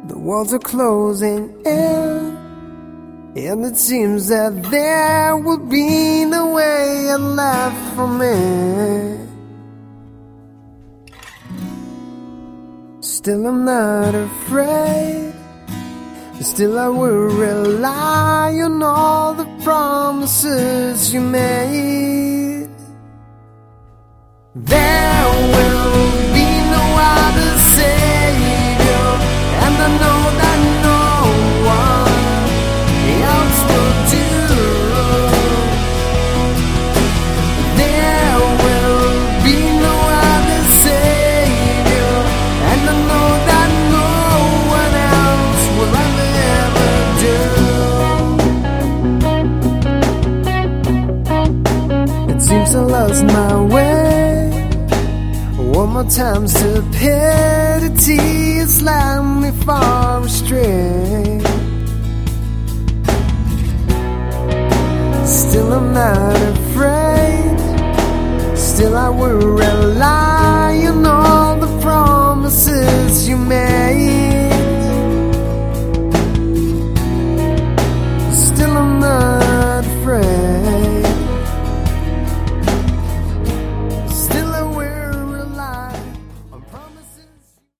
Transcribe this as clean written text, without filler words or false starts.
The walls are closing in, and it seems that there will be no way left for me. Still I'm not afraid, still I will rely on all the promises you made. There will be no other savior, and I know that no one else will do. There will be no other savior, and I know that no one else will ever do. It seems I lost my way. One more time, stupidity has led me far astray. Still I'm not afraid, still I will rely